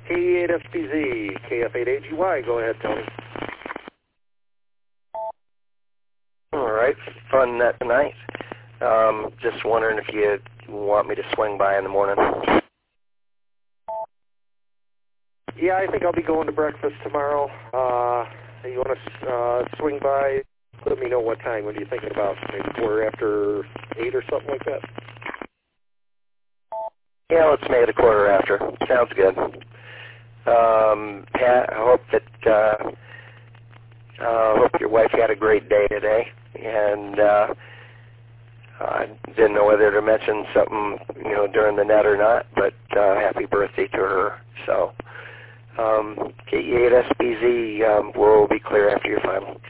K8SPZ, KF8AGY. Go ahead, Tony. All right, fun net tonight. Just wondering if you want me to swing by in the morning. Yeah, I think I'll be going to breakfast tomorrow. You want to swing by? Let me know what time. What are you thinking about? Maybe quarter after 8 or something like that? Yeah, let's make it a quarter after. Sounds good. Pat, I hope your wife had a great day today, and I didn't know whether to mention something, during the net or not, but happy birthday to her. So, K8SPZ will be clear after your final.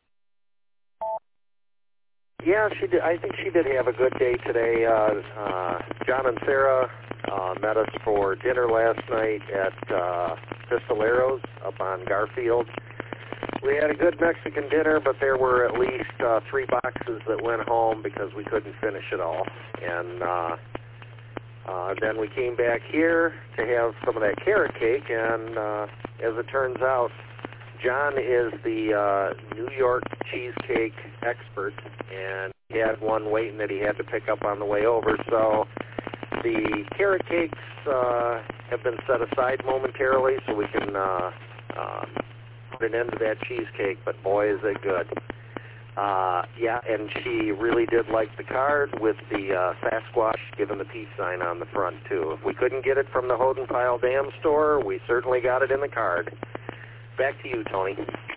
Yeah, she did. I think she did have a good day today. John and Sarah met us for dinner last night at Pistoleros up on Garfield. We had a good Mexican dinner, but there were at least 3 boxes that went home because we couldn't finish it all. And then we came back here to have some of that carrot cake, and as it turns out, John is the New York cheesecake expert, and he had one waiting that he had to pick up on the way over. So the carrot cakes have been set aside momentarily so we can put an end to that cheesecake, but boy, is it good. Yeah, and she really did like the card with the Sasquatch giving the peace sign on the front, too. If we couldn't get it from the Hodenpyle Dam store, we certainly got it in the card. Back to you, Tony.